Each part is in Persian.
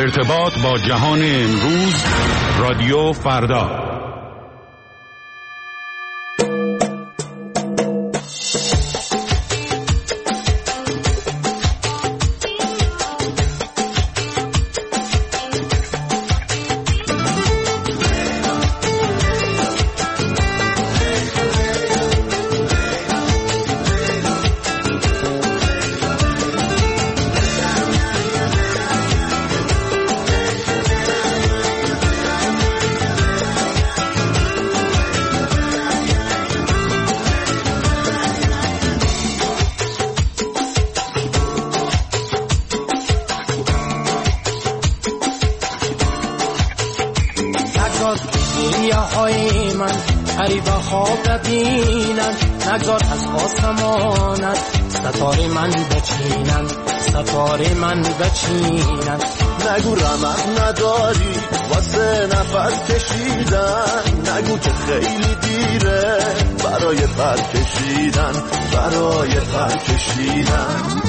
ارتباط با جهان امروز، رادیو فردا. نگذار از آسمانت ستاره من بچینن، ستاره من بچینن. نگو رمق نداری واسه نفس کشیدن، نگو که خیلی دیره برای پر کشیدن، برای پر کشیدن.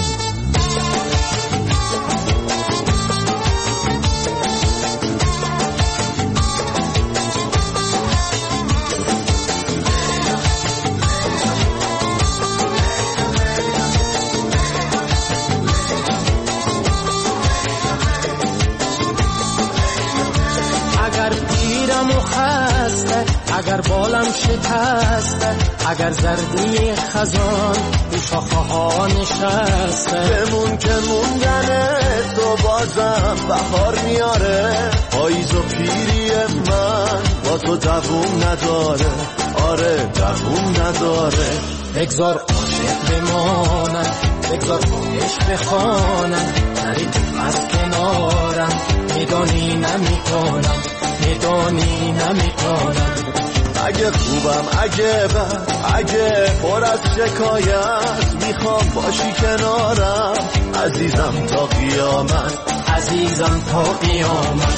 اگر بالم شکسته، اگر زردی خزان تو شاخه ها نشسته، بمون که موندن تو بازم بهار میاره. پاییز و پیری من با تو دووم نداره، آره دووم نداره. بگذار عاشق بمانن، بگذار عشق بخوانن، نری تو از کنارم، میدانی نمیکنم، میدانی نمیکنم. اگه خوبم اگه بد، اگه پر از شکایت، میخوام باشی کنارم عزیزم تا قیامت، عزیزم تا قیامت.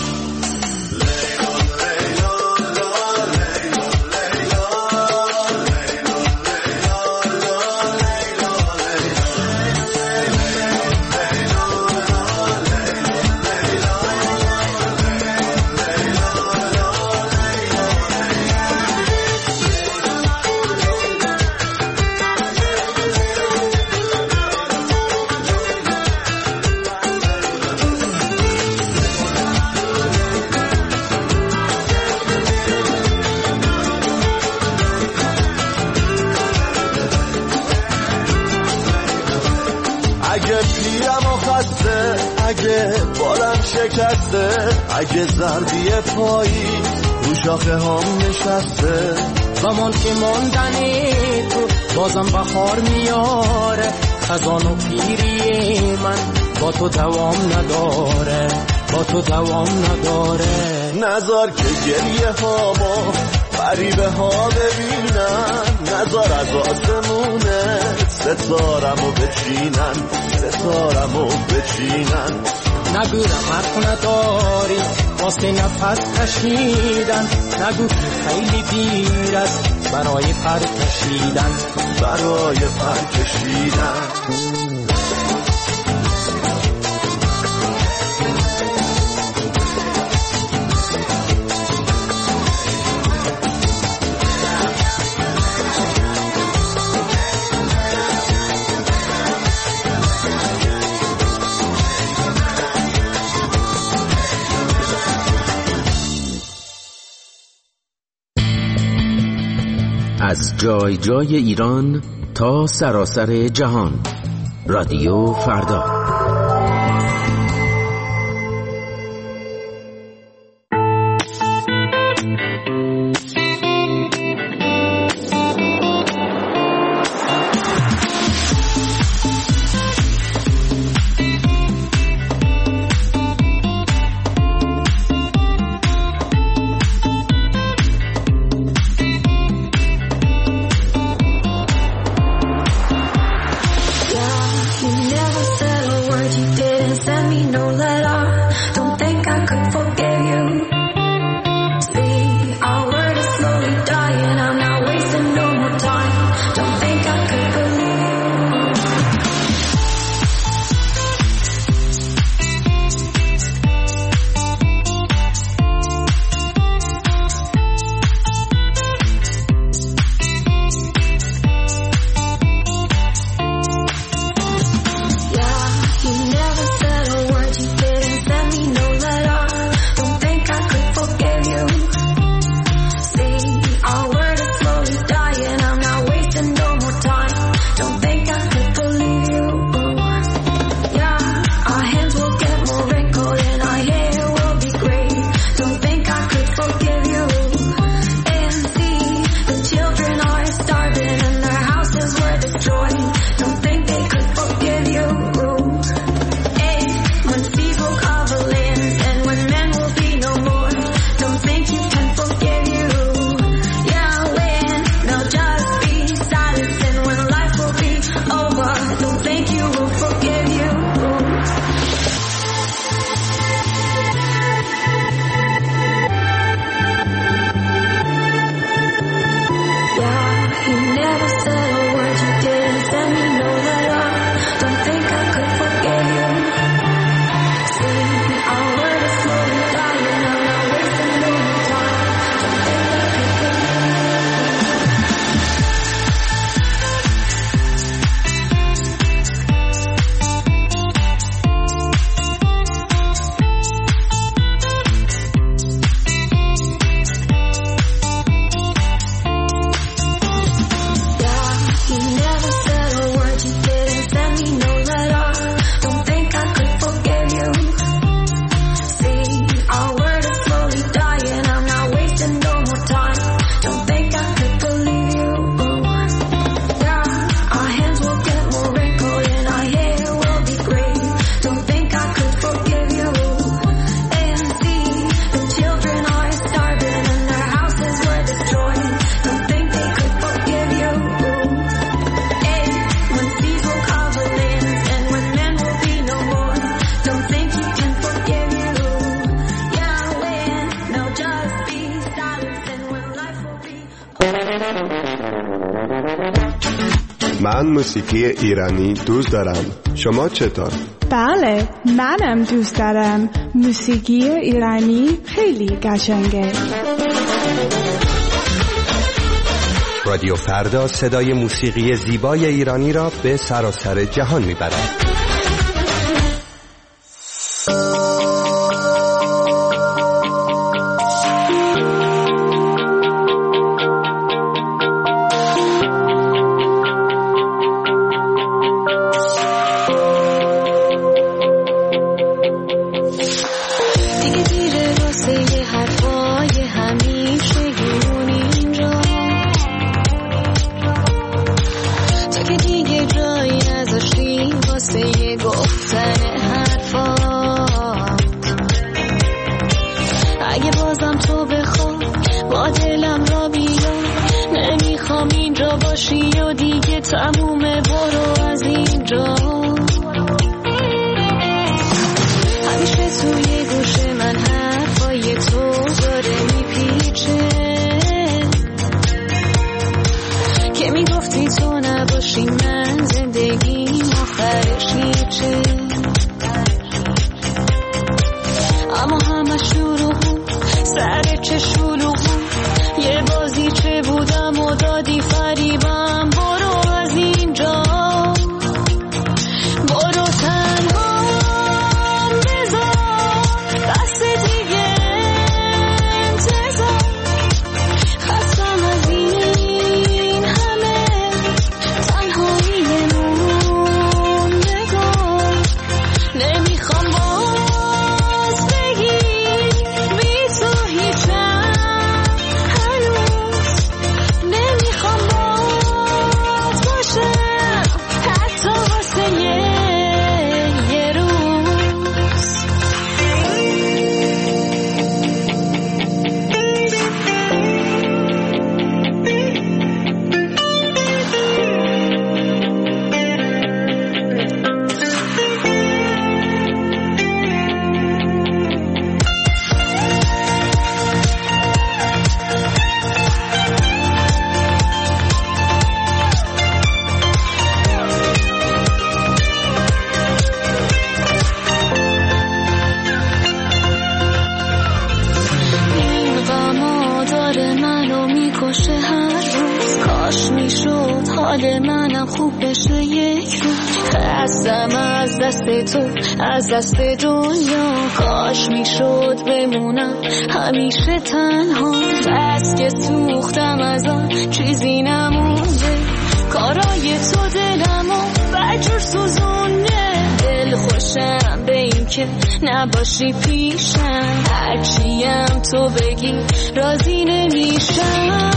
اگه بالم شکسته، اگه زردی پایی رو شاخه هم نشسته، زمان که ماندنی تو بازم بهار میاره. خزان و پیری من با تو دوام نداره، با تو دوام نداره. نذار که گریه هامو غریبه ها ببینن، نذار از آسمونه ستارمو بچینن، ستارمو بچینن. نگو رمق نداری واسه نفس کشیدن، نگو که خیلی دیر است برای پر کشیدن، برای پر کشیدن. از جای جای ایران تا سراسر جهان، رادیو فردا. Never settle من موسیقی ایرانی دوست دارم. شما چطور؟ بله، منم دوست دارم. موسیقی ایرانی خیلی قشنگه. رادیو فردا صدای موسیقی زیبای ایرانی را به سراسر جهان میبرد. از دست دنیا کاش میشد بمونم همیشه تنها، بس که سوختم از آن چیزی نمونده، کارای تو دلمو بجور سوزونه، دل خوشم به این که نباشی پیشم، هرچیم تو بگی راضی نمیشم.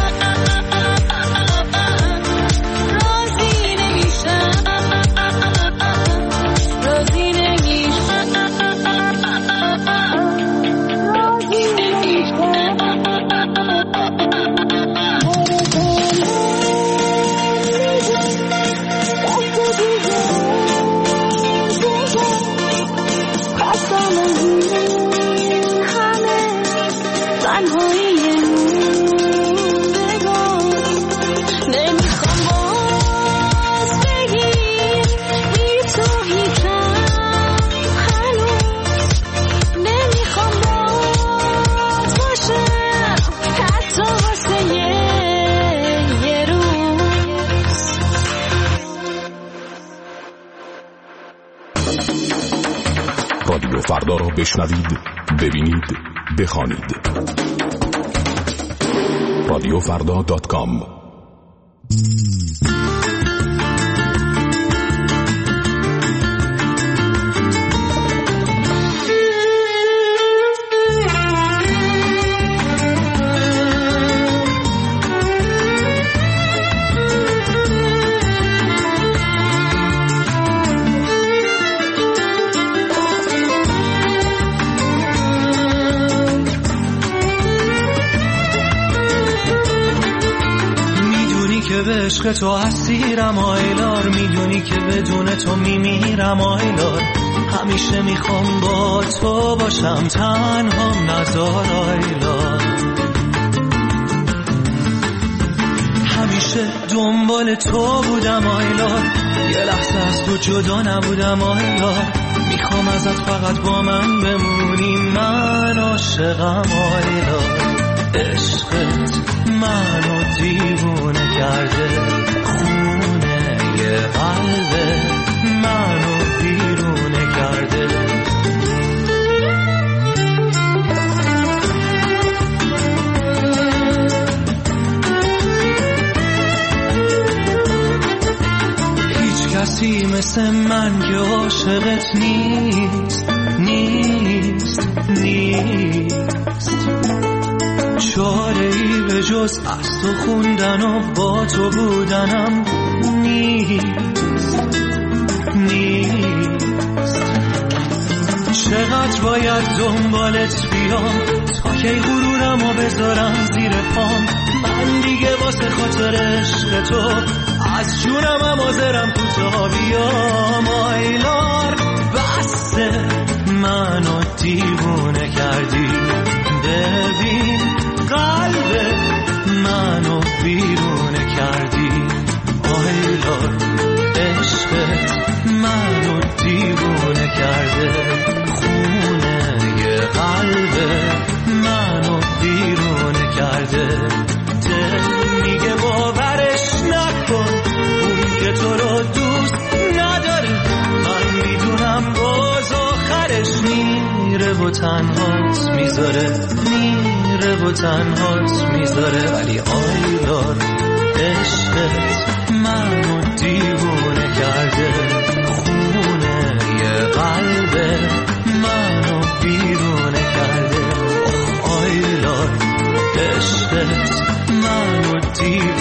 رادیو فردا را بشنوید، ببینید، بخوانید. radiofrda.com. عشق تو اسیرم آیلار، میدونی که بدون تو میمیرم آیلار، همیشه میخوام با تو باشم تنهام نزار آیلار، همیشه دنبال تو بودم آیلار، یه لحظه از تو جدا نبودم آیلار. میخوام ازت فقط با من بمونی، من عاشقم آیلار. عشقت منو دیوونه کرده، خونه یه قلبه منو بیرونه کرده. کسی مثل من که عاشقت نیست، نیست، نیست. چاره‌ای به جز از تو خوندن و با تو بودنم نیست، نیست. چقدر باید دنبالت بیام تا کی غرورمو بذارم زیر پام. من دیگه واسه خاطر عشق تو از جونم حاضرم کوتاه بیام آیلار. بسه منو دیوونه کردی، ببین قلب منو بیرونه کردی آیلار. عشقت منو دیوونه کرده، خونه یه قلب منو بیرونه کرده. دل میگه باورش نکن، اون که تو رو دوست نداره. من میدونم باز آخرش میره و تنهات میذاره، میره و تنهات میذاره. ولی آیلار عشقت منو دیوونه کرده، خونه یه قلب منو بیرونه کرده. آیلار عشقت منو دیوونه